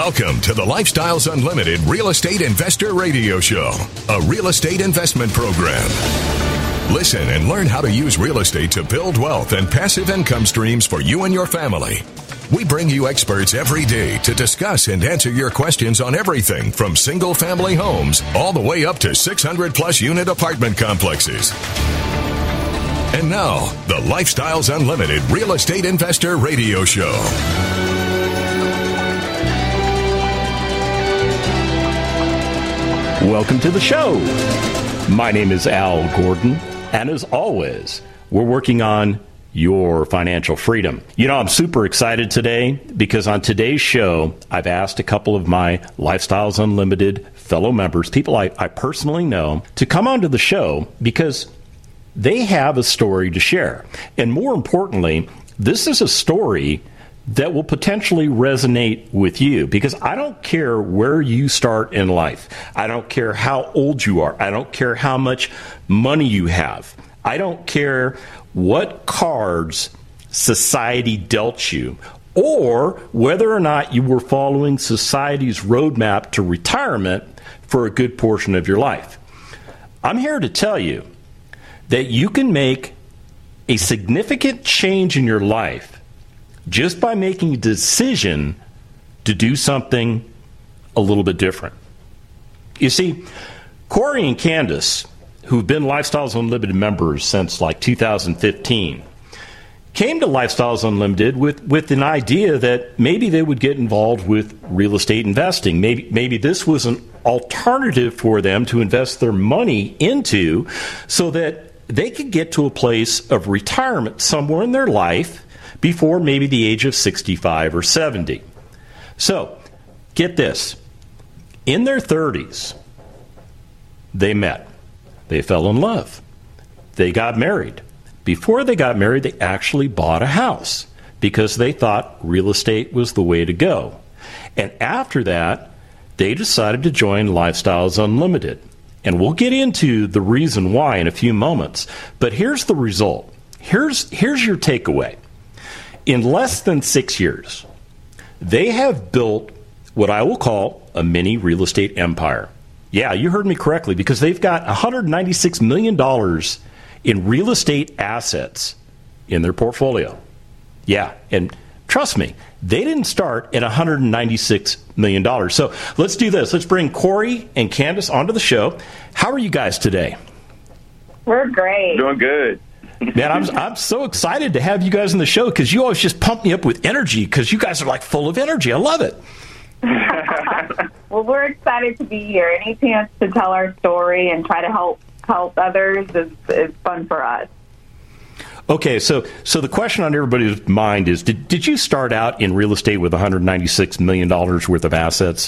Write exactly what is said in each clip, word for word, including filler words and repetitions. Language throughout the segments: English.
Welcome to the Lifestyles Unlimited Real Estate Investor Radio Show, a real estate investment program. Listen and learn how to use real estate to build wealth and passive income streams for you and your family. We bring you experts every day to discuss and answer your questions on everything from single-family homes all the way up to six hundred plus unit apartment complexes. And now, the Lifestyles Unlimited Real Estate Investor Radio Show. Welcome to the show. My name is Al Gordon, and as always, we're working on your financial freedom. You know, I'm super excited today because on today's show, I've asked a couple of my Lifestyles Unlimited fellow members, people I, I personally know, to come onto the show because they have a story to share. And more importantly, this is a story that will potentially resonate with you, because I don't care where you start in life. I don't care how old you are. I don't care how much money you have. I don't care what cards society dealt you, or whether or not you were following society's roadmap to retirement for a good portion of your life. I'm here to tell you that you can make a significant change in your life just by making a decision to do something a little bit different. You see, Corey and Candace, who've been Lifestyles Unlimited members since like two thousand fifteen, came to Lifestyles Unlimited with, with an idea that maybe they would get involved with real estate investing. Maybe, maybe this was an alternative for them to invest their money into so that they could get to a place of retirement somewhere in their life before maybe the age of sixty-five or seventy. So, get this. In their thirties, they met. They fell in love. They got married. Before they got married, they actually bought a house because they thought real estate was the way to go. And after that, they decided to join Lifestyles Unlimited. And we'll get into the reason why in a few moments. But here's the result. Here's, here's your takeaway. In less than six years, they have built what I will call a mini real estate empire. Yeah, you heard me correctly, because they've got one hundred ninety-six million dollars in real estate assets in their portfolio. Yeah, and trust me, they didn't start at one hundred ninety-six million dollars. So let's do this. Let's bring Corey and Candace onto the show. How are you guys today? We're great. Doing good. Man, I'm I'm so excited to have you guys on the show because you always just pump me up with energy because you guys are like full of energy. I love it. Well, we're excited to be here. Any chance to tell our story and try to help help others is, is fun for us. Okay, so so the question on everybody's mind is, did, did you start out in real estate with one hundred ninety-six million dollars worth of assets?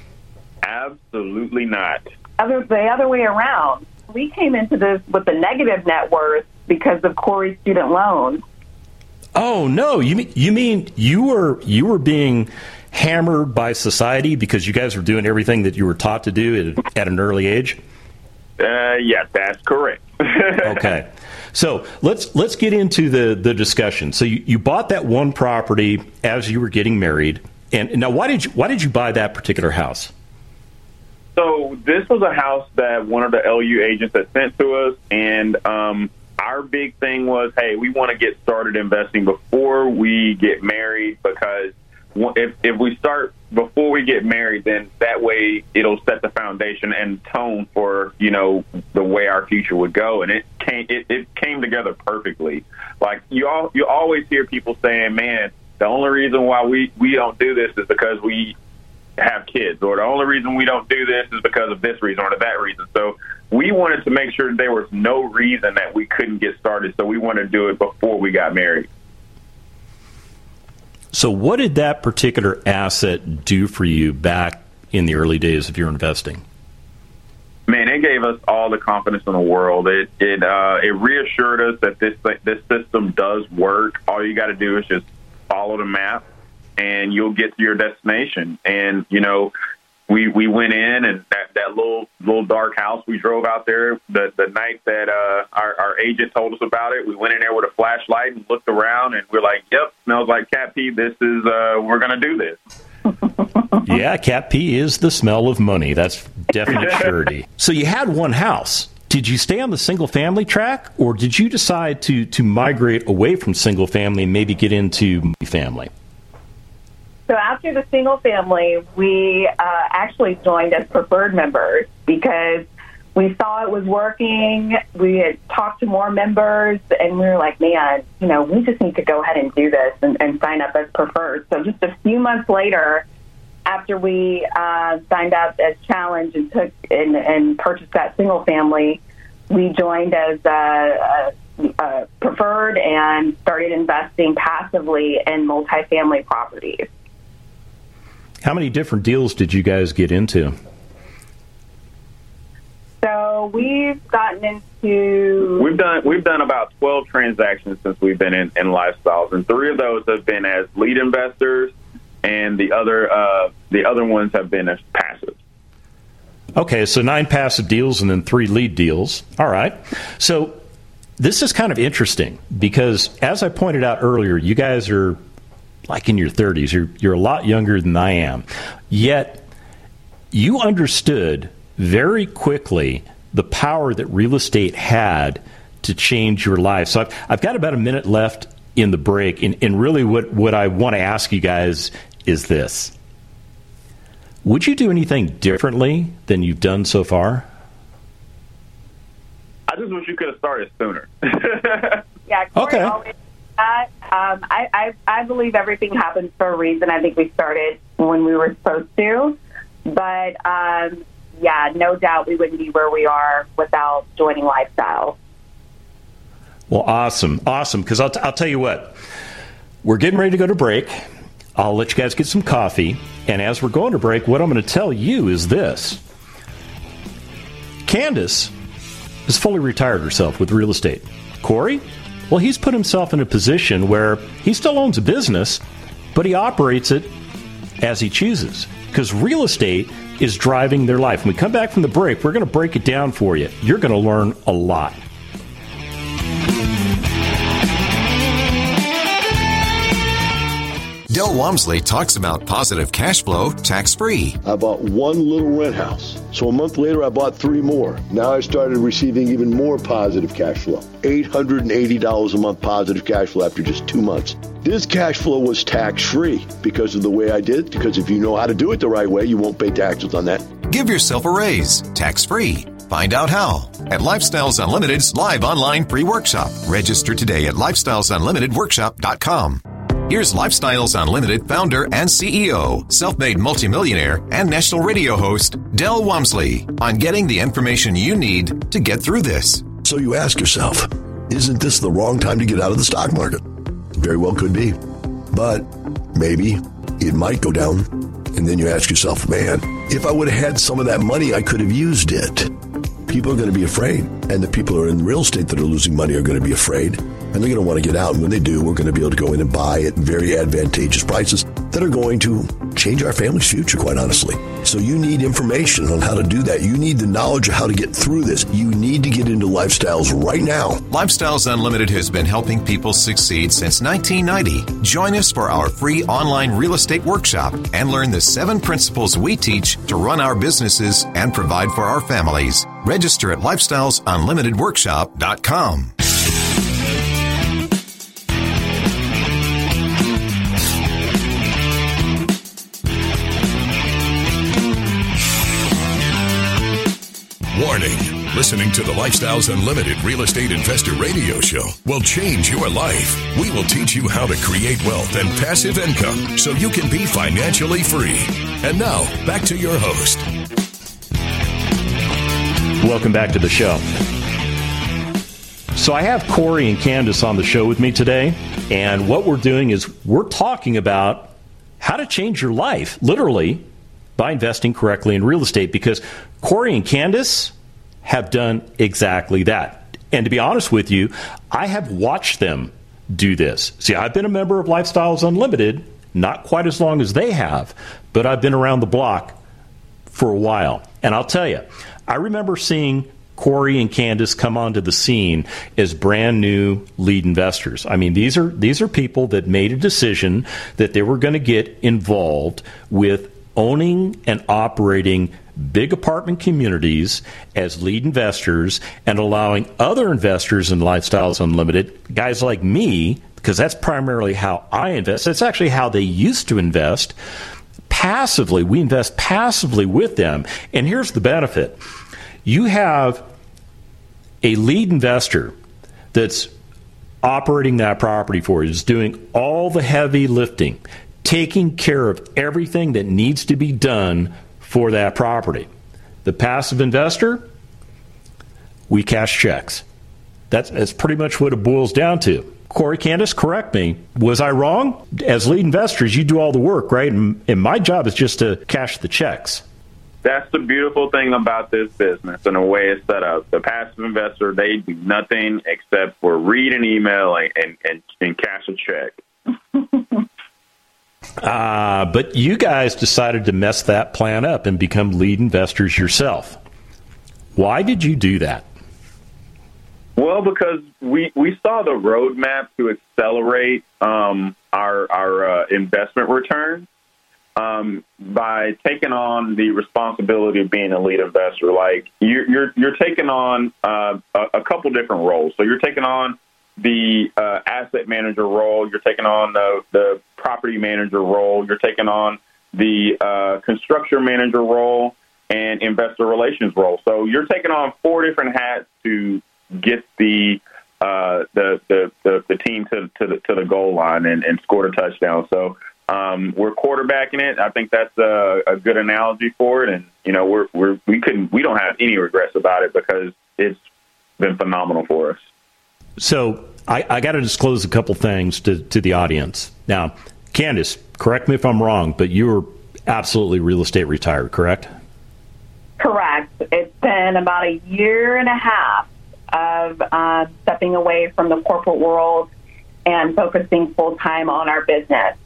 Absolutely not. Other, the other way around. We came into this with a negative net worth because of Corey's student loans. Oh, no. You mean you mean you were you were being hammered by society because you guys were doing everything that you were taught to do at, at an early age? Uh, yes, that's correct. Okay. So let's let's get into the, the discussion. So you, you bought that one property as you were getting married. And now why did you why did you buy that particular house? So this was a house that one of the L U agents had sent to us, and um, our big thing was, hey, we want to get started investing before we get married, because if if we start before we get married, then that way it'll set the foundation and tone for, you know, the way our future would go. And it came it, it came together perfectly. Like you all you always hear people saying, man, the only reason why we, we don't do this is because we have kids, or the only reason we don't do this is because of this reason or that reason. So we wanted to make sure there was no reason that we couldn't get started. So we wanted to do it before we got married. So what did that particular asset do for you back in the early days of your investing? Man, it gave us all the confidence in the world. It it uh, it reassured us that this this system does work. All you got to do is just follow the map, and you'll get to your destination. And you know, we we went in, and that, that little little dark house we drove out there the the night that uh, our our agent told us about it. We went in there with a flashlight and looked around, and we're like, "Yep, smells like cat pee. This is uh, we're gonna do this." Yeah, cat pee is the smell of money. That's definite surety. So you had one house. Did you stay on the single-family track, or did you decide to, to migrate away from single-family and maybe get into multifamily? So after the single family, we uh, actually joined as preferred members because we saw it was working. We had talked to more members, and we were like, man, you know, we just need to go ahead and do this and, and sign up as preferred. So just a few months later, after we uh, signed up as Challenge and took and, and purchased that single family, we joined as uh, uh, preferred and started investing passively in multifamily properties. How many different deals did you guys get into? So we've gotten into we've done we've done about twelve transactions since we've been in, in Lifestyles, and three of those have been as lead investors, and the other uh, the other ones have been as passive. Okay, so nine passive deals and then three lead deals. All right. So this is kind of interesting because, as I pointed out earlier, you guys are like in your thirties. You're you're a lot younger than I am. Yet you understood very quickly the power that real estate had to change your life. So I've, I've got about a minute left in the break, and, and really what, what I want to ask you guys is this. Would you do anything differently than you've done so far? I just wish you could have started sooner. Yeah, Corey okay. always that. Um, I, I, I believe everything happens for a reason. I think we started when we were supposed to. But, um, yeah, no doubt we wouldn't be where we are without joining Lifestyle. Well, awesome. Awesome. Because I'll, t- I'll tell you what. We're getting ready to go to break. I'll let you guys get some coffee. And as we're going to break, what I'm going to tell you is this. Candace has fully retired herself with real estate. Corey, well, he's put himself in a position where he still owns a business, but he operates it as he chooses. Because real estate is driving their life. When we come back from the break, we're going to break it down for you. You're going to learn a lot. Del Walmsley talks about positive cash flow tax-free. I bought one little rent house. So a month later, I bought three more. Now I started receiving even more positive cash flow. eight hundred eighty dollars a month positive cash flow after just two months. This cash flow was tax-free because of the way I did it, because if you know how to do it the right way, you won't pay taxes on that. Give yourself a raise, tax-free. Find out how at Lifestyles Unlimited's live online free workshop. Register today at lifestyles unlimited workshop dot com. Here's Lifestyles Unlimited founder and C E O, self-made multimillionaire, and national radio host, Del Walmsley, on getting the information you need to get through this. So you ask yourself, isn't this the wrong time to get out of the stock market? Very well could be. But maybe it might go down. And then you ask yourself, man, if I would have had some of that money, I could have used it. People are going to be afraid. And the people who are in real estate that are losing money are going to be afraid. And they're going to want to get out. And when they do, we're going to be able to go in and buy at very advantageous prices that are going to change our family's future, quite honestly. So you need information on how to do that. You need the knowledge of how to get through this. You need to get into Lifestyles right now. Lifestyles Unlimited has been helping people succeed since nineteen ninety. Join us for our free online real estate workshop and learn the seven principles we teach to run our businesses and provide for our families. Register at lifestyles unlimited workshop dot com. Warning. Listening to the Lifestyles Unlimited Real Estate Investor Radio Show will change your life. We will teach you how to create wealth and passive income so you can be financially free. And now, back to your host. Welcome back to the show. So I have Corey and Candace on the show with me today, and what we're doing is we're talking about how to change your life, literally, by investing correctly in real estate, because Corey and Candace have done exactly that. And to be honest with you, I have watched them do this. See, I've been a member of Lifestyles Unlimited, not quite as long as they have, but I've been around the block for a while. And I'll tell you, I remember seeing Corey and Candace come onto the scene as brand new lead investors. I mean, these are these are people that made a decision that they were going to get involved with owning and operating big apartment communities as lead investors and allowing other investors in Lifestyles Unlimited, guys like me, because that's primarily how I invest. That's actually how they used to invest. Passively, we invest passively with them. And here's the benefit. You have a lead investor that's operating that property for you, is doing all the heavy lifting, taking care of everything that needs to be done for that property. The passive investor, we cash checks. That's, that's pretty much what it boils down to. Corey, Candace, correct me. Was I wrong? As lead investors, you do all the work, right? And, and my job is just to cash the checks. That's the beautiful thing about this business and the way it's set up. The passive investor, they do nothing except for read an email and, and, and, and cash a check. uh, but you guys decided to mess that plan up and become lead investors yourself. Why did you do that? Well, because we, we saw the roadmap to accelerate um, our, our uh, investment return. Um, by taking on the responsibility of being a lead investor. Like you're, you're, you're taking on uh, a, a couple different roles. So you're taking on the uh, asset manager role. You're taking on the, the property manager role. You're taking on the uh, construction manager role and investor relations role. So you're taking on four different hats to get the uh, the, the, the the team to to the, to the goal line and, and score a touchdown. So. Um, we're quarterbacking it. I think that's a, a good analogy for it. And, you know, we're, we're, we couldn't, we don't have any regrets about it because it's been phenomenal for us. So I, I got to disclose a couple things to, to the audience. Now, Candace, correct me if I'm wrong, but you were absolutely real estate retired, correct? Correct. It's been about a year and a half of uh, stepping away from the corporate world and focusing full time on our business.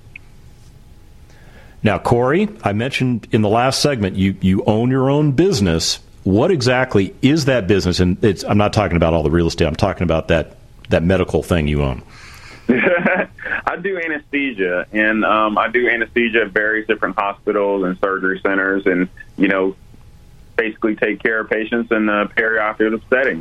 Now, Corey, I mentioned in the last segment, you, you own your own business. What exactly is that business? And it's, I'm not talking about all the real estate. I'm talking about that, that medical thing you own. I do anesthesia, and um, I do anesthesia at various different hospitals and surgery centers and, you know, basically take care of patients in the perioperative setting.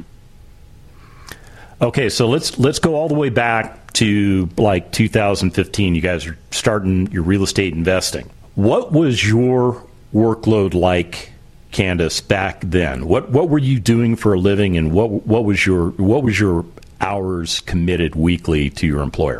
Okay, so let's let's go all the way back to like two thousand fifteen. You guys are starting your real estate investing. What was your workload like, Candace, back then? What what were you doing for a living, and what what was your what was your hours committed weekly to your employer?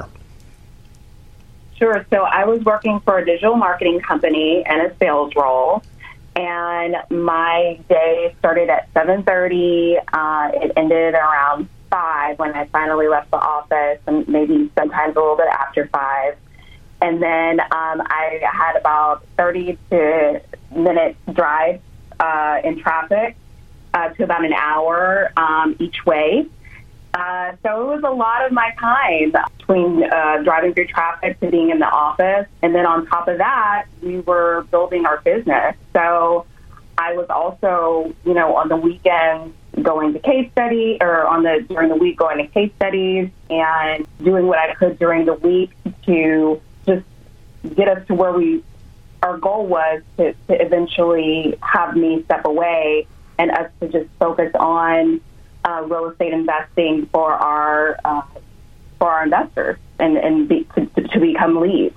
Sure. So I was working for a digital marketing company in a sales role, and my day started at seven thirty. Uh, it ended around five when I finally left the office, and maybe sometimes a little bit after five. And then um, I had about thirty to minute drive uh, in traffic uh, to about an hour um, each way. Uh, so it was a lot of my time between uh, driving through traffic to being in the office. And then on top of that, we were building our business. So I was also, you know, on the weekends going to case study, or on the during the week going to case studies and doing what I could during the week to just get us to where we, our goal was to, to eventually have me step away and us to just focus on uh, real estate investing for our uh, for our investors and, and be, to, to become leads.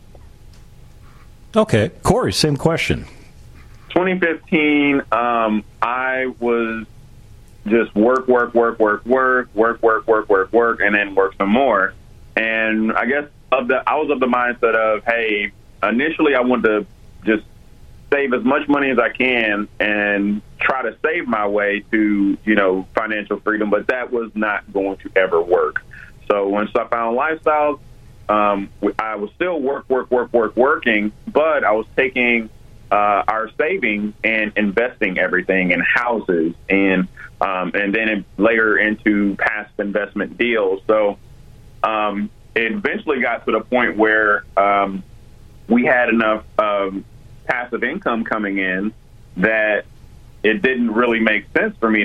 Okay. Corey, same question. twenty fifteen, um, I was just work, work, work, work, work, work, work, work, work, work, and then work some more. And I guess of the, I was of the mindset of, hey, initially I wanted to just save as much money as I can and try to save my way to, you know, financial freedom, but that was not going to ever work. So once I found Lifestyles, um, I was still work, work, work, work, working, but I was taking uh, our savings and investing everything in houses and um, and then it later into past investment deals. So um, it eventually got to the point where um, we had enough um, passive income coming in that it didn't really make sense for me to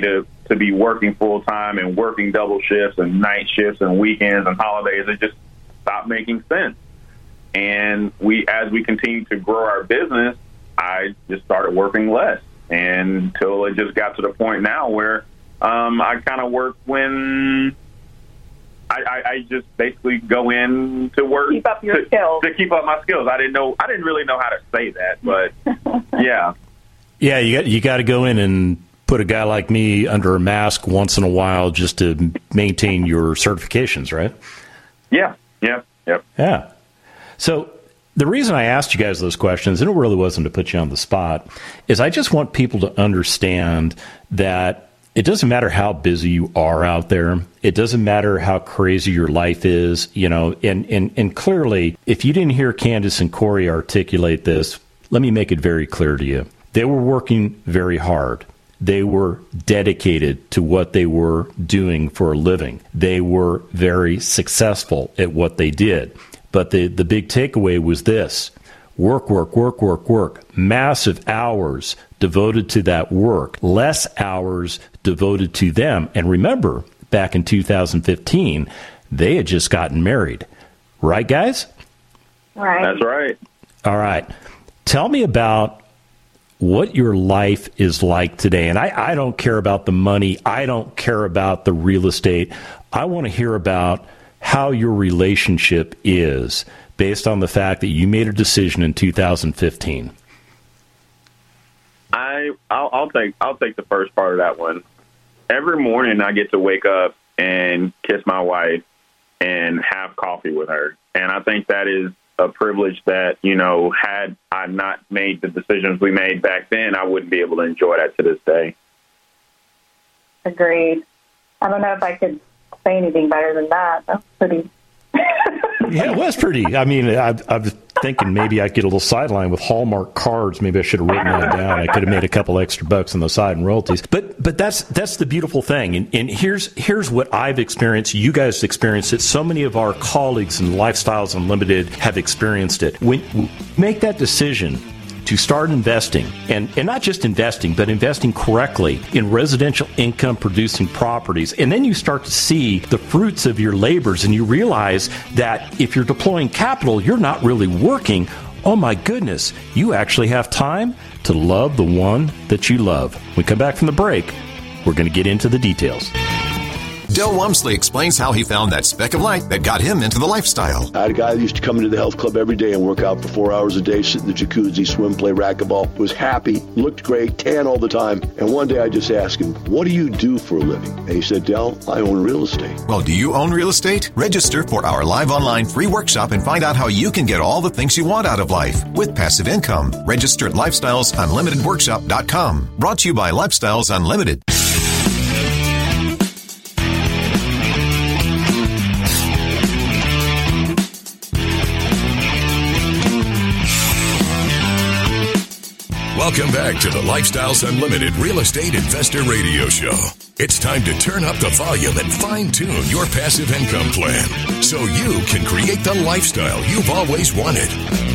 to be working full time and working double shifts and night shifts and weekends and holidays. It just stopped making sense. And we, as we continued to grow our business, I just started working less, and until it just got to the point now where um, I kind of work when I, I, I just basically go in to work keep up your to, skills. to keep up my skills. I didn't know, I didn't really know how to say that, but yeah, yeah, you got you got to go in and put a guy like me under a mask once in a while just to maintain your certifications, right? Yeah, yeah, yep, yeah. So the reason I asked you guys those questions, and it really wasn't to put you on the spot, is I just want people to understand that it doesn't matter how busy you are out there. It doesn't matter how crazy your life is, you know, and, and, and clearly, if you didn't hear Candace and Corey articulate this, let me make it very clear to you. They were working very hard. They were dedicated to what they were doing for a living. They were very successful at what they did. But the, the big takeaway was this: work, work, work, work, work. Massive hours devoted to that work, less hours devoted to them. And remember, back in two thousand fifteen, they had just gotten married. Right, guys? Right. That's right. All right. Tell me about what your life is like today. And I, I don't care about the money. I don't care about the real estate. I want to hear about how your relationship is based on the fact that you made a decision in two thousand fifteen. I I'll, I'll take I'll take the first part of that one. Every morning I get to wake up and kiss my wife and have coffee with her, and I think that is a privilege that, you know, had I not made the decisions we made back then, I wouldn't be able to enjoy that to this day. Agreed. I don't know if I could say anything better than that. That's pretty. Yeah, it was pretty. I mean, I, I was thinking maybe I'd get a little sideline with Hallmark cards. Maybe I should have written that down. I could have made a couple extra bucks on the side in royalties. But but that's that's the beautiful thing. And, and here's here's what I've experienced. You guys experienced it. So many of our colleagues in Lifestyles Unlimited have experienced it. When you make that decision to start investing, and, and not just investing, but investing correctly in residential income producing properties. And then you start to see the fruits of your labors, and you realize that if you're deploying capital, you're not really working. Oh my goodness, you actually have time to love the one that you love. When we come back from the break, we're going to get into the details. Del Wamsley explains how he found that speck of light that got him into the lifestyle. I had a guy that used to come into the health club every day and work out for four hours a day, sit in the jacuzzi, swim, play racquetball, was happy, looked great, tan all the time. And one day I just asked him, what do you do for a living? And he said, Del, I own real estate. Well, do you own real estate? Register for our live online free workshop and find out how you can get all the things you want out of life with passive income. Register at lifestyles unlimited workshop dot com. Brought to you by Lifestyles Unlimited. Welcome back to the Lifestyles Unlimited Real Estate Investor Radio Show. It's time to turn up the volume and fine-tune your passive income plan so you can create the lifestyle you've always wanted.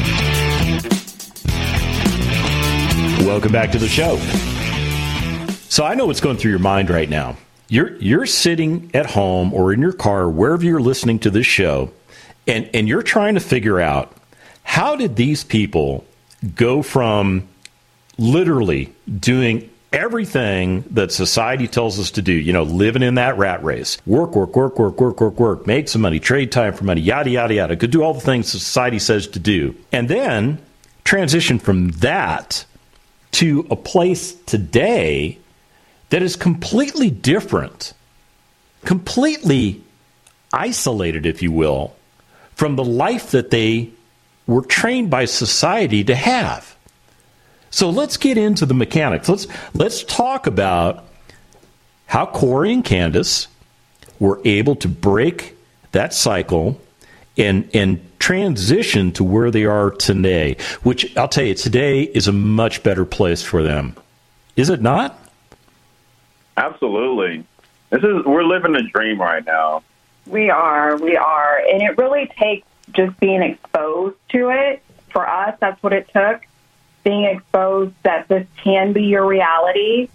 Welcome back to the show. So I know what's going through your mind right now. You're you're sitting at home or in your car, wherever you're listening to this show, and, and you're trying to figure out, how did these people go from literally doing everything that society tells us to do, you know, living in that rat race, work, work, work, work, work, work, work, make some money, trade time for money, yada, yada, yada, could do all the things society says to do, and then transition from that to a place today that is completely different, completely isolated, if you will, from the life that they were trained by society to have. So let's get into the mechanics. Let's let's talk about how Corey and Candace were able to break that cycle and and transition to where they are today, which I'll tell you, today is a much better place for them. Is it not? Absolutely. This is we're living a dream right now. We are, we are. And it really takes just being exposed to it. For us, that's what it took. Being exposed that this can be your reality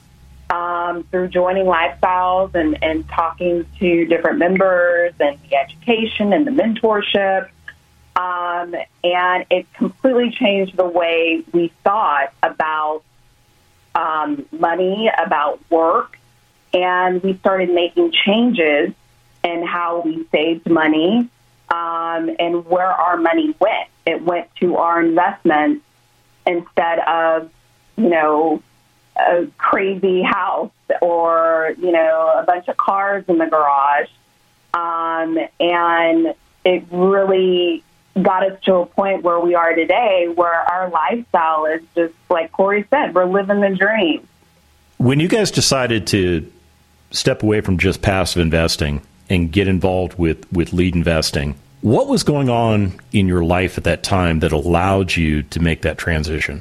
um, through joining Lifestyles and, and talking to different members and the education and the mentorship. Um, and it completely changed the way we thought about um, money, about work, and we started making changes in how we saved money um, and where our money went. It went to our investments instead of, you know, a crazy house or, you know, a bunch of cars in the garage. Um, and it really got us to a point where we are today, where our lifestyle is just, like Corey said, we're living the dream. When you guys decided to step away from just passive investing and get involved with, with lead investing, what was going on in your life at that time that allowed you to make that transition?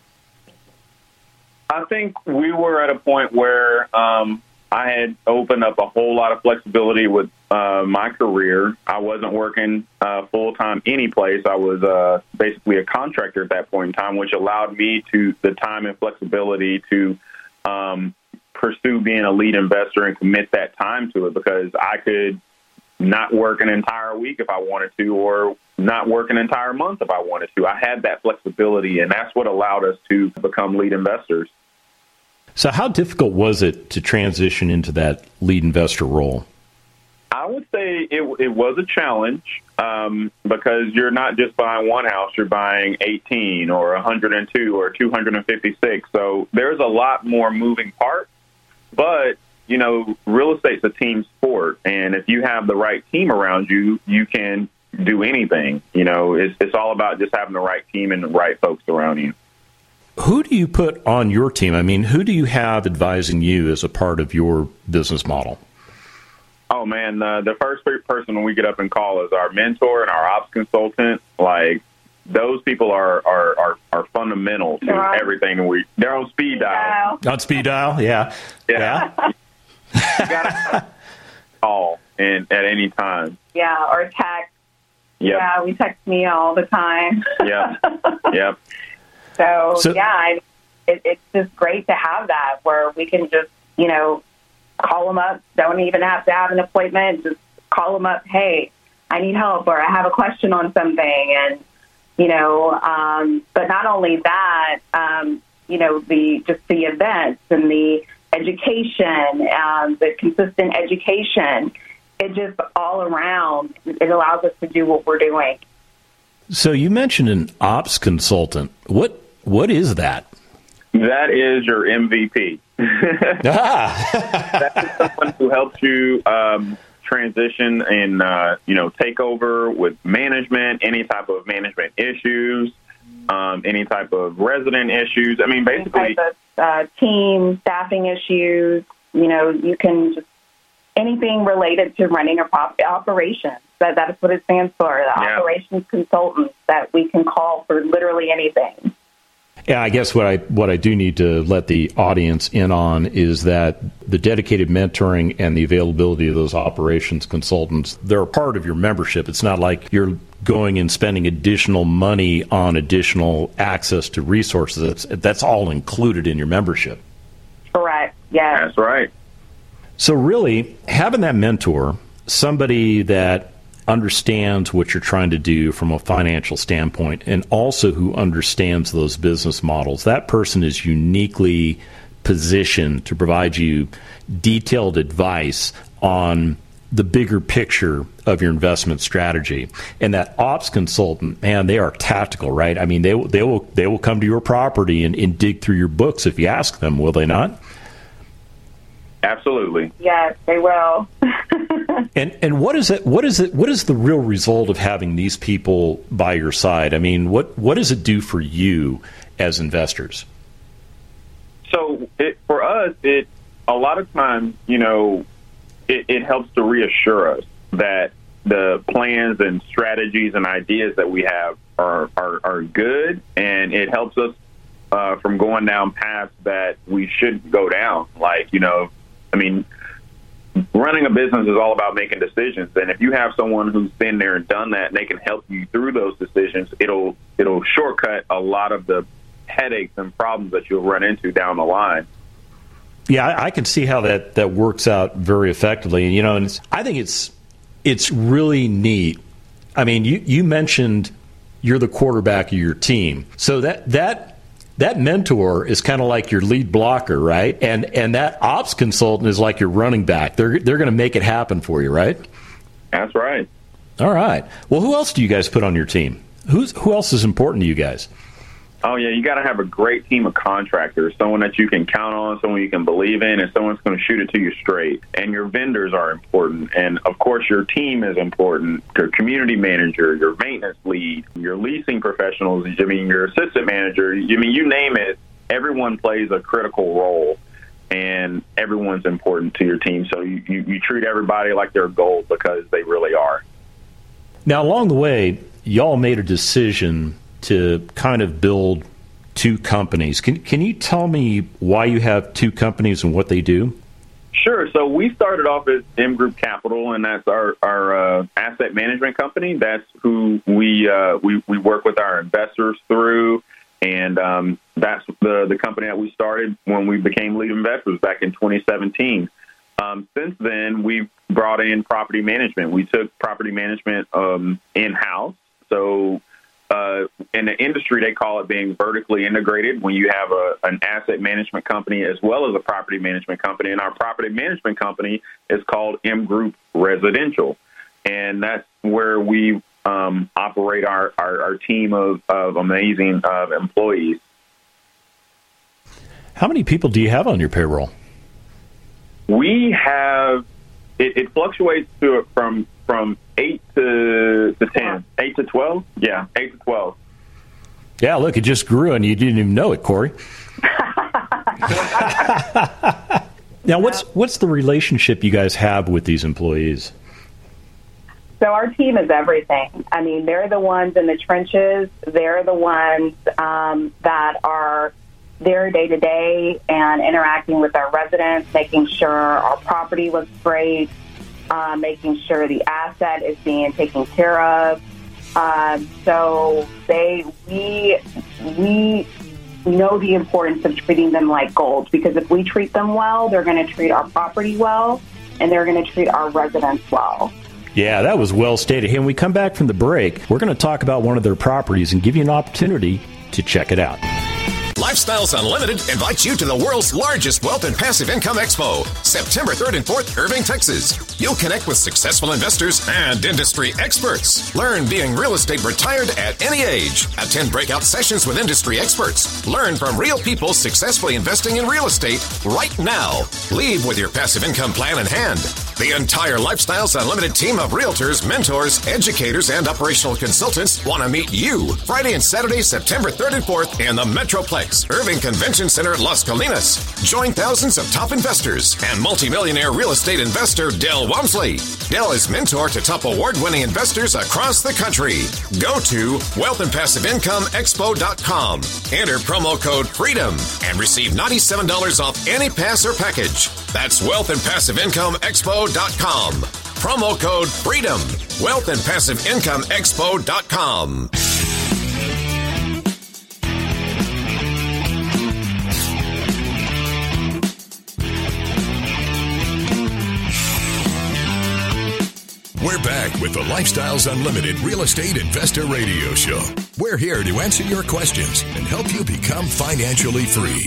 I think we were at a point where um, I had opened up a whole lot of flexibility with uh, my career. I wasn't working uh, full-time any place. I was uh, basically a contractor at that point in time, which allowed me to the time and flexibility to um, pursue being a lead investor and commit that time to it, because I could not work an entire week if I wanted to, or not work an entire month if I wanted to. I had that flexibility, and that's what allowed us to become lead investors. So how difficult was it to transition into that lead investor role? I would say it, it was a challenge um, because you're not just buying one house, you're buying eighteen or one hundred two or two hundred fifty-six. So there's a lot more moving parts. But, you know, real estate's a team sport. And if you have the right team around you, you can do anything. You know, it's, it's all about just having the right team and the right folks around you. Who do you put on your team? I mean, who do you have advising you as a part of your business model? Oh, man, uh, the first person when we get up and call is our mentor and our ops consultant. Like, those people are are, are, are fundamental to right. everything. We They're on speed dial. On speed dial, yeah. Yeah. yeah. You got to call in, at any time. Yeah, or text. Yep. Yeah, we text me all the time. Yeah, yep. So, so, yeah, I, it, it's just great to have that where we can just, you know, call them up. Don't even have to have an appointment. Just call them up. Hey, I need help, or I have a question on something. And, you know, um, but not only that, um, you know, the just the events and the education, um, the consistent education, it just all around, it allows us to do what we're doing. So you mentioned an ops consultant. What What is that? That is your M V P. ah. That is someone who helps you um, transition and, uh, you know, take over with management, any type of management issues, um, any type of resident issues. I mean, basically, any type of uh, team staffing issues. You know, you can just anything related to running a pop- operation. That that's what it stands for. The yeah. operations consultants that we can call for literally anything. Yeah, I guess what I what I do need to let the audience in on is that the dedicated mentoring and the availability of those operations consultants, they're a part of your membership. It's not like you're going and spending additional money on additional access to resources. That's, that's all included in your membership. Correct. Yes. That's right. So really, having that mentor, somebody that understands what you're trying to do from a financial standpoint, and also who understands those business models, that person is uniquely positioned to provide you detailed advice on the bigger picture of your investment strategy. And that ops consultant, man, they are tactical, right? I mean, they will they will they will come to your property and, and dig through your books if you ask them, will they not? Absolutely. Yes, they will. and and what is it? What is it? What is the real result of having these people by your side? I mean, what what does it do for you as investors? So it, for us, it a lot of times, you know, it, it helps to reassure us that the plans and strategies and ideas that we have are are, are good, and it helps us uh, from going down paths that we shouldn't go down. Like, you know, I mean, running a business is all about making decisions, and if you have someone who's been there and done that, and they can help you through those decisions, it'll it'll shortcut a lot of the headaches and problems that you'll run into down the line. Yeah, I, I can see how that, that works out very effectively. And, you know, and it's, I think it's it's really neat. I mean, you, you mentioned you're the quarterback of your team. So that that that mentor is kind of like your lead blocker, right? And and that ops consultant is like your running back. They're they're going to make it happen for you, right? That's right. All right. Well, who else do you guys put on your team? Who's who else is important to you guys? Oh, yeah, you got to have a great team of contractors, someone that you can count on, someone you can believe in, and someone's going to shoot it to you straight. And your vendors are important. And, of course, your team is important, your community manager, your maintenance lead, your leasing professionals, I mean, your assistant manager, I mean, you name it, everyone plays a critical role, and everyone's important to your team. So you, you, you treat everybody like they're gold because they really are. Now, along the way, y'all made a decision to kind of build two companies. Can can you tell me why you have two companies and what they do? Sure. So we started off as M Group Capital, and that's our our uh, asset management company. That's who we uh, we we work with our investors through, and um, that's the the company that we started when we became lead investors back in twenty seventeen. Um, since then, we've brought in property management. We took property management um, in-house. So uh, in the industry, they call it being vertically integrated when you have a, an asset management company as well as a property management company. And our property management company is called M Group Residential. And that's where we um, operate our, our, our team of, of amazing uh, employees. How many people do you have on your payroll? We have, it, it fluctuates to from from eight to, to ten, eight to twelve. Yeah, eight to twelve. Yeah, look, it just grew and you didn't even know it, Corey. Now, what's what's the relationship you guys have with these employees? So our team is everything. I mean, they're the ones in the trenches. They're the ones um, that are there day to day and interacting with our residents, making sure our property looks great, uh, making sure the asset is being taken care of. Um, so they, we, we know the importance of treating them like gold, because if we treat them well, they're going to treat our property well, and they're going to treat our residents well. Yeah, that was well stated. Hey, when we come back from the break, we're going to talk about one of their properties and give you an opportunity to check it out. Lifestyles Unlimited invites you to the world's largest wealth and passive income expo, September third and fourth, Irving, Texas. You'll connect with successful investors and industry experts. Learn being real estate retired at any age. Attend breakout sessions with industry experts. Learn from real people successfully investing in real estate right now. Leave with your passive income plan in hand. The entire Lifestyles Unlimited team of realtors, mentors, educators, and operational consultants want to meet you Friday and Saturday, September third and fourth in the Metroplex, Irving Convention Center, Las Colinas. Join thousands of top investors and multimillionaire real estate investor Del Walmsley. Del is mentor to top award-winning investors across the country. Go to wealth and passive income expo dot com. Enter promo code FREEDOM and receive ninety-seven dollars off any pass or package. That's wealth and passive income expo dot com. Promo code FREEDOM. wealth and passive income expo dot com. We're back with the Lifestyles Unlimited Real Estate Investor Radio Show. We're here to answer your questions and help you become financially free.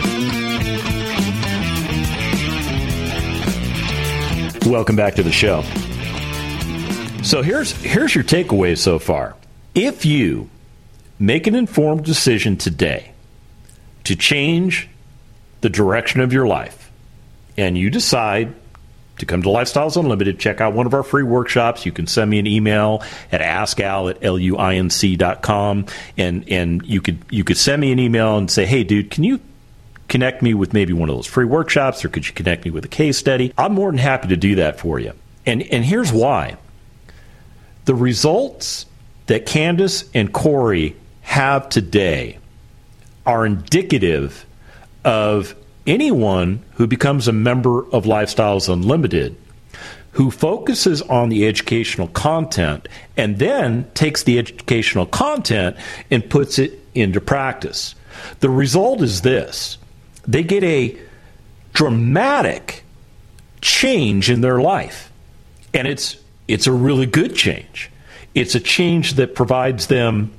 Welcome back to the show. So here's here's your takeaway so far. If you make an informed decision today to change the direction of your life, and you decide to come to Lifestyles Unlimited, check out one of our free workshops. You can send me an email at askal at luinc dot com, and and you could you could send me an email and say, hey, dude, can you connect me with maybe one of those free workshops, or could you connect me with a case study? I'm more than happy to do that for you. And and here's why. The results that Candace and Corey have today are indicative of anyone who becomes a member of Lifestyles Unlimited, who focuses on the educational content and then takes the educational content and puts it into practice. The result is this. They get a dramatic change in their life. And it's it's a really good change. It's a change that provides them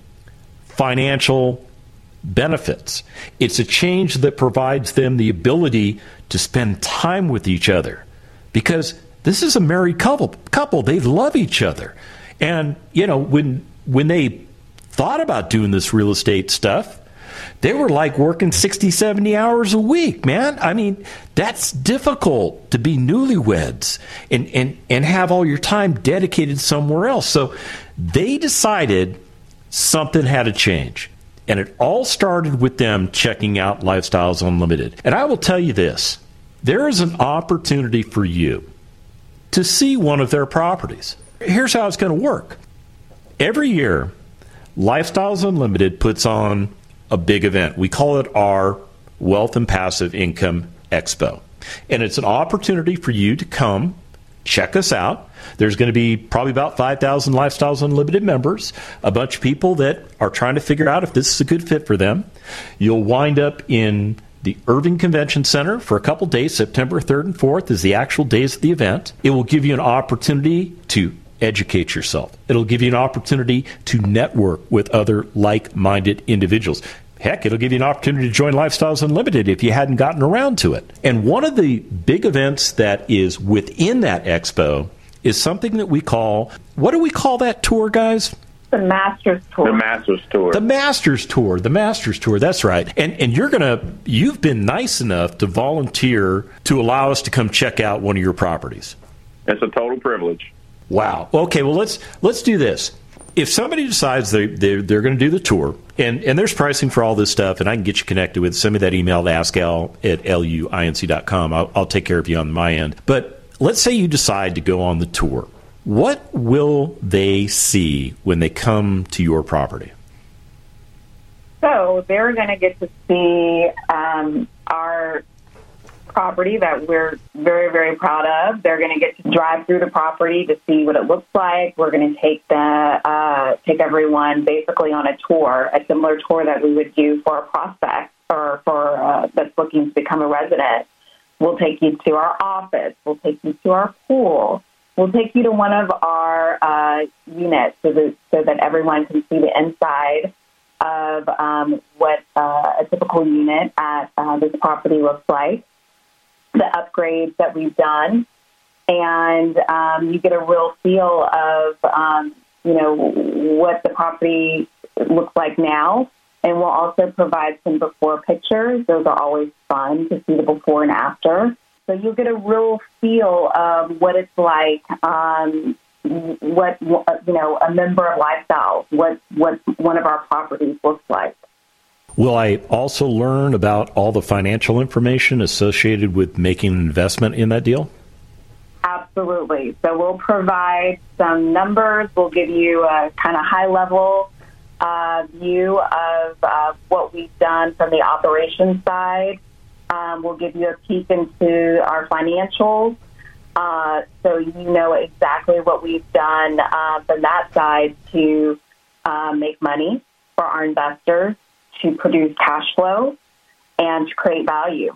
financial benefits. It's a change that provides them the ability to spend time with each other, because this is a married couple. Couple, they love each other. And, you know, when when they thought about doing this real estate stuff, they were like working sixty, seventy hours a week, man. I mean, that's difficult to be newlyweds and, and, and have all your time dedicated somewhere else. So they decided something had to change. And it all started with them checking out Lifestyles Unlimited. And I will tell you this, there is an opportunity for you to see one of their properties. Here's how it's going to work. Every year, Lifestyles Unlimited puts on a big event. We call it our Wealth and Passive Income Expo. And it's an opportunity for you to come check us out. There's going to be probably about five thousand Lifestyles Unlimited members, a bunch of people that are trying to figure out if this is a good fit for them. You'll wind up in the Irving Convention Center for a couple days. September third and fourth is the actual days of the event. It will give you an opportunity to educate yourself. It'll give you an opportunity to network with other like-minded individuals. Heck, it'll give you an opportunity to join Lifestyles Unlimited if you hadn't gotten around to it. And one of the big events that is within that expo is something that we call, what do we call that tour, guys? The Masters Tour. The Masters Tour. The Masters Tour. The Masters Tour. That's right. And and you're going to, you've been nice enough to volunteer to allow us to come check out one of your properties. It's a total privilege. Wow. Okay, well, let's let's do this. If somebody decides they, they're, they're going to do the tour, and, and there's pricing for all this stuff, and I can get you connected with, send me that email to ask al at luinc dot com. I'll, I'll take care of you on my end. But let's say you decide to go on the tour. What will they see when they come to your property? So they're going to get to see um, our property that we're very, very proud of. They're going to get to drive through the property to see what it looks like. We're going to take the uh, take everyone basically on a tour, a similar tour that we would do for a prospect or for uh, that's looking to become a resident. We'll take you to our office. We'll take you to our pool. We'll take you to one of our uh, units so that, so that everyone can see the inside of um, what uh, a typical unit at uh, this property looks like, the upgrades that we've done, and um, you get a real feel of, um, you know, what the property looks like now. And we'll also provide some before pictures. Those are always fun to see the before and after. So you'll get a real feel of what it's like, um, what, you know, a member of Lifestyles, what, what one of our properties looks like. Will I also learn about all the financial information associated with making an investment in that deal? Absolutely. So we'll provide some numbers. We'll give you a kind of high-level uh, view of uh, what we've done from the operations side. Um, we'll give you a peek into our financials, uh, so you know exactly what we've done uh, from that side to uh, make money for our investors, to produce cash flow, and to create value.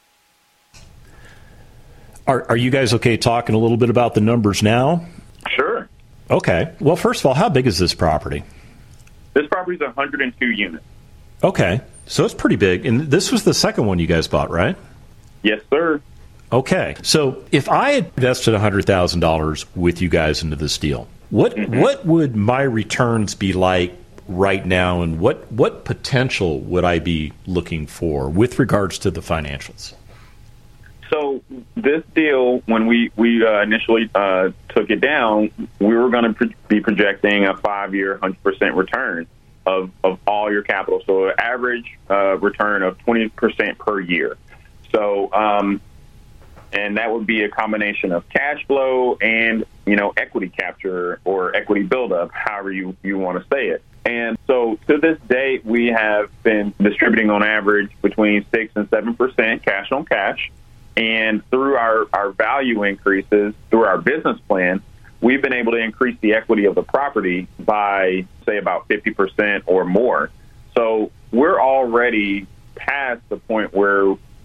Are, are you guys okay talking a little bit about the numbers now? Sure. Okay. Well, first of all, how big is this property? This property is one hundred two units. Okay. So it's pretty big. And this was the second one you guys bought, right? Yes, sir. Okay. So if I had invested one hundred thousand dollars with you guys into this deal, what mm-hmm. what would my returns be like right now, and what, what potential would I be looking for with regards to the financials? So this deal, when we, we uh, initially uh, took it down, we were going to pro- be projecting a five-year one hundred percent return of, of all your capital. So an average uh, return of twenty percent per year. So, um, and that would be a combination of cash flow and, you know, equity capture or equity buildup, however you, you want to say it. And so to this date, we have been distributing on average between six and seven percent cash on cash. And through our, our value increases, through our business plan, we've been able to increase the equity of the property by, say, about fifty percent or more. So we're already past the point where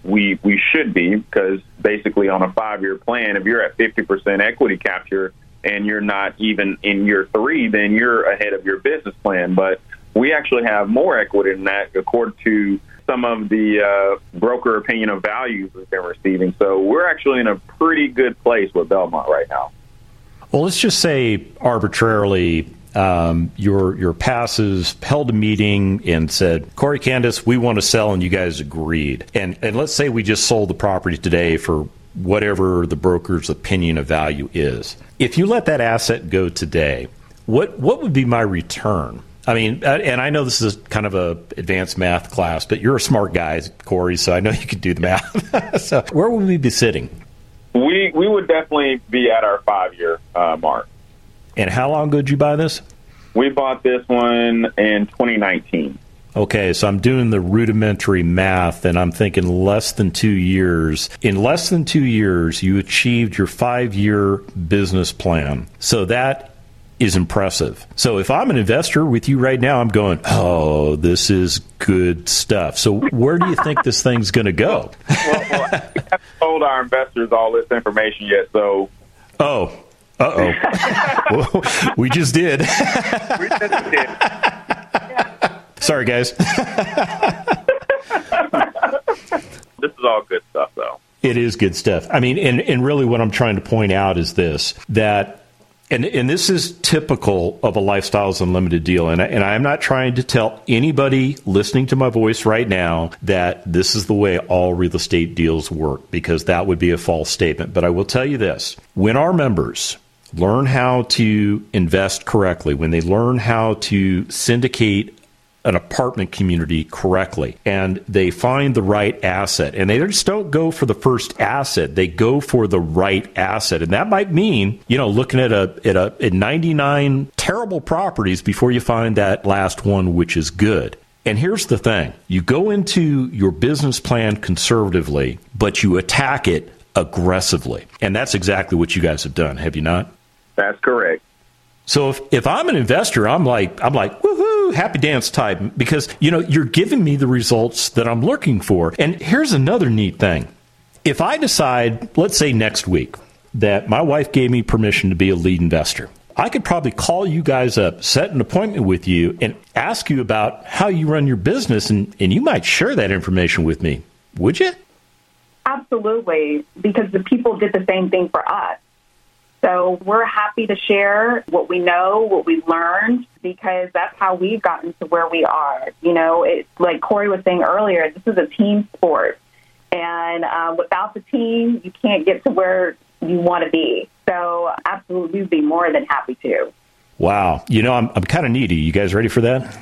we we should be, because basically on a five-year plan, if you're at fifty percent equity capture and you're not even in year three, then you're ahead of your business plan. But we actually have more equity than that, according to some of the uh, broker opinion of values we've been receiving. So we're actually in a pretty good place with Belmont right now. Well, let's just say arbitrarily, um, your your passes held a meeting and said, Corey, Candace, we want to sell, and you guys agreed. And and let's say we just sold the property today for whatever the broker's opinion of value is. If you let that asset go today, what what would be my return? I mean, and I know this is kind of a advanced math class, but you're a smart guy, Corey, so I know you could do the math. So where would we be sitting? We we would definitely be at our five-year uh, mark. And how long ago did you buy this? We bought this one in twenty nineteen. Okay, so I'm doing the rudimentary math, and I'm thinking less than two years. In less than two years, you achieved your five-year business plan. So that is impressive. So if I'm an investor with you right now, I'm going, oh, this is good stuff. So where do you think this thing's going to go? well, well, we haven't told our investors all this information yet, so... Oh, uh-oh. We just did. we just did. Sorry, guys. This is all good stuff, though. It is good stuff. I mean, and, and really what I'm trying to point out is this, that And, and this is typical of a Lifestyles Unlimited deal. And, I, and I'm not trying to tell anybody listening to my voice right now that this is the way all real estate deals work, because that would be a false statement. But I will tell you this. When our members learn how to invest correctly, when they learn how to syndicate an apartment community correctly, and they find the right asset, and they just don't go for the first asset, they go for the right asset. And that might mean, you know, looking at a at a at ninety-nine terrible properties before you find that last one which is good. And here's the thing. You go into your business plan conservatively, but you attack it aggressively. And that's exactly what you guys have done, have you not? That's correct. So if, if I'm an investor, I'm like, I'm like, woohoo, happy dance type, because, you know, you're giving me the results that I'm looking for. And here's another neat thing. If I decide, let's say next week, that my wife gave me permission to be a lead investor, I could probably call you guys up, set an appointment with you, and ask you about how you run your business, and, and you might share that information with me. Would you? Absolutely, because the people did the same thing for us. So we're happy to share what we know, what we've learned, because that's how we've gotten to where we are. You know, it's like Corey was saying earlier, this is a team sport. And uh, without the team, you can't get to where you want to be. So absolutely, we'd be more than happy to. Wow. You know, I'm, I'm kind of needy. You guys ready for that?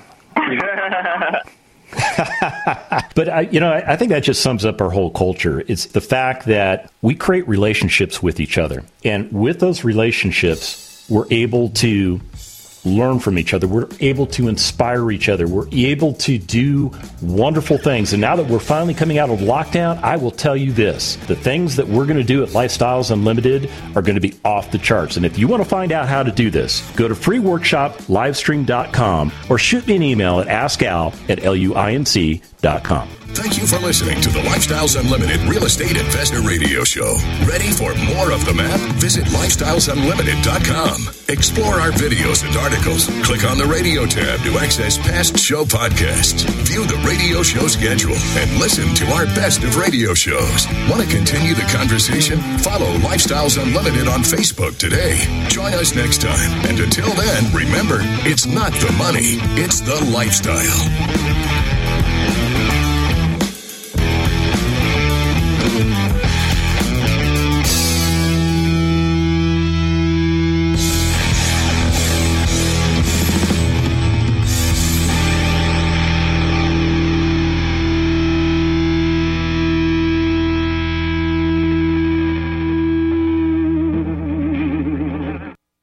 But, I, you know, I, I think that just sums up our whole culture. It's the fact that we create relationships with each other. And with those relationships, we're able to learn from each other. We're able to inspire each other. We're able to do wonderful things. And now that we're finally coming out of lockdown, I will tell you this. The things that we're going to do at Lifestyles Unlimited are going to be off the charts. And if you want to find out how to do this, go to free workshop livestream dot com or shoot me an email at askal at luinc dot com. Thank you for listening to the Lifestyles Unlimited Real Estate Investor Radio Show. Ready for more of the map? Visit lifestyles unlimited dot com. Explore our videos and articles. Click on the radio tab to access past show podcasts. View the radio show schedule and listen to our best of radio shows. Want to continue the conversation? Follow Lifestyles Unlimited on Facebook today. Join us next time. And until then, remember, it's not the money, it's the lifestyle.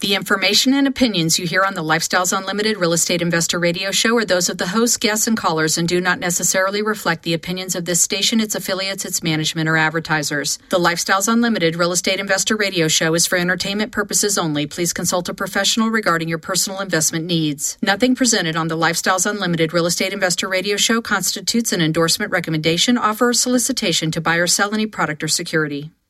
The information and opinions you hear on the Lifestyles Unlimited Real Estate Investor Radio Show are those of the hosts, guests, and callers and do not necessarily reflect the opinions of this station, its affiliates, its management, or advertisers. The Lifestyles Unlimited Real Estate Investor Radio Show is for entertainment purposes only. Please consult a professional regarding your personal investment needs. Nothing presented on the Lifestyles Unlimited Real Estate Investor Radio Show constitutes an endorsement, recommendation, offer, or solicitation to buy or sell any product or security.